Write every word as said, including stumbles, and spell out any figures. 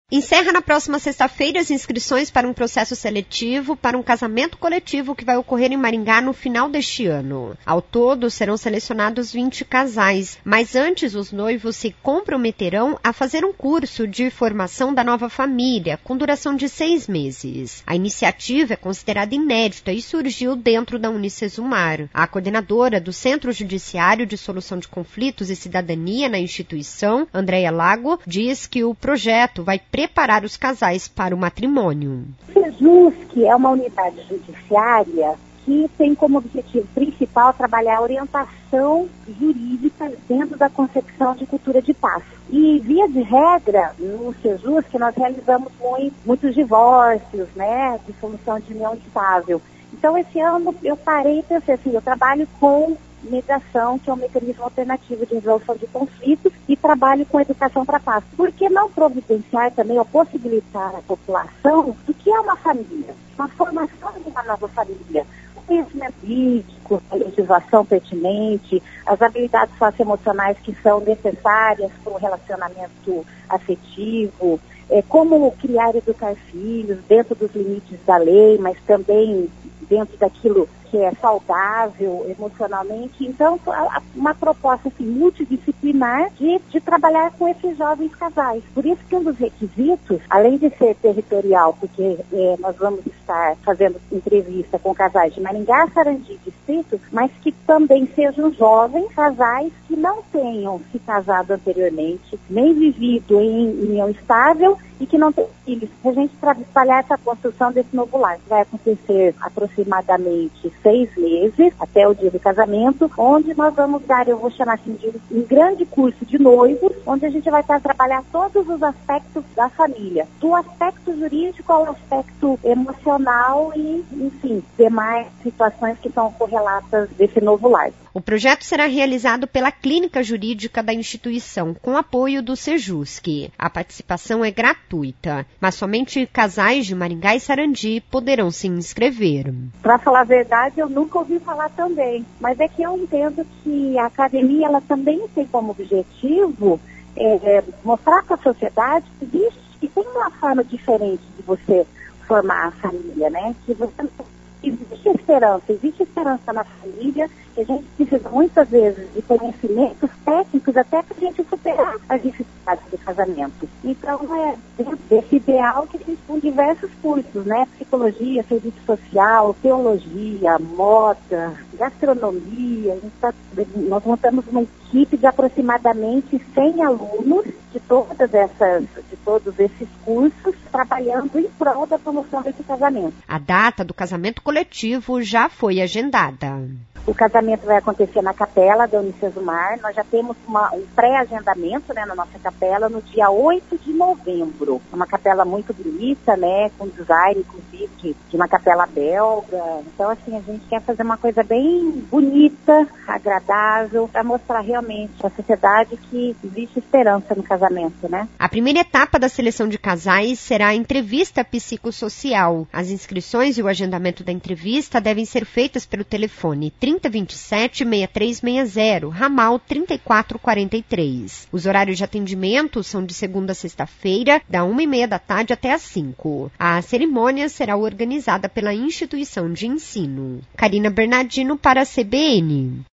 Encerra na próxima sexta-feira as inscrições para um processo seletivo para um casamento coletivo que vai ocorrer em Maringá no final deste ano. Ao todo, serão selecionados vinte casais, mas antes os noivos se comprometerão a fazer um curso de formação da nova família, com duração de seis meses. A iniciativa é considerada inédita e surgiu dentro da Unicesumar. A coordenadora do Centro Judiciário de Solução de Conflitos e Cidadania na instituição, Andréia Lago, diz que o projeto vai preparar os casais para o matrimônio. O SEJUSC é uma unidade judiciária que tem como objetivo principal trabalhar a orientação jurídica dentro da concepção de cultura de paz. E, via de regra, no SEJUSC nós realizamos muito, muitos divórcios, né, de solução de união estável. Então, esse ano eu parei e pensei assim, eu trabalho com mediação, que é um mecanismo alternativo de resolução de conflitos, e trabalho com educação para a paz. Por que não providenciar também ou possibilitar à população do que é uma família? Uma formação de uma nova família. O conhecimento político, a legislação pertinente, as habilidades socioemocionais que são necessárias para o relacionamento afetivo, é, como criar e educar filhos dentro dos limites da lei, mas também dentro daquilo que é saudável emocionalmente. Então, uma proposta assim, multidisciplinar de, de trabalhar com esses jovens casais. Por isso que um dos requisitos, além de ser territorial, porque é, nós vamos estar fazendo entrevista com casais de Maringá, Sarandi e Distrito, mas que também sejam jovens casais que não tenham se casado anteriormente, nem vivido em união estável e que não tenham filhos. A gente trabalhar essa construção desse novo lar, que vai acontecer aproximadamente seis meses, até o dia do casamento, onde nós vamos dar, eu vou chamar assim, de um grande curso de noivos, onde a gente vai estar trabalhar todos os aspectos da família, do aspecto jurídico ao aspecto emocional e, enfim, demais situações que são correlatas desse novo lar. O projeto será realizado pela Clínica Jurídica da instituição, com apoio do SEJUSC. A participação é gratuita, mas somente casais de Maringá e Sarandi poderão se inscrever. Para falar a verdade, eu nunca ouvi falar também, mas é que eu entendo que a academia ela também tem como objetivo é, mostrar para a sociedade que existe, que tem uma forma diferente de você formar a família, né? Que você existe esperança, existe esperança na família, que a gente precisa muitas vezes de conhecimentos técnicos até para a gente superar as dificuldades do casamento. Então, é dentro desse ideal que a gente tem diversos cursos, né? Psicologia, serviço social, teologia, moda, gastronomia. Então, nós montamos uma equipe de aproximadamente cem alunos de todas essas, de todos esses cursos, trabalhando em prol da promoção desse casamento. A data do casamento coletivo já foi agendada. O casamento vai acontecer na capela da Unicesumar. Nós já temos uma, um pré-agendamento, né, na nossa capela no dia oito de novembro. Uma capela muito bonita, né, com design, inclusive, de, de uma capela belga. Então, assim, a gente quer fazer uma coisa bem bonita, agradável, para mostrar realmente à sociedade que existe esperança no casamento, né? A primeira etapa da seleção de casais será a entrevista psicossocial. As inscrições e o agendamento da entrevista devem ser feitas pelo telefone trinta, vinte e sete, sessenta e três sessenta, ramal trinta e quatro quarenta e três. Os horários de atendimento são de segunda a sexta-feira, da uma e meia da tarde até às cinco. A cerimônia será organizada pela instituição de ensino. Karina Bernardino para a C B N.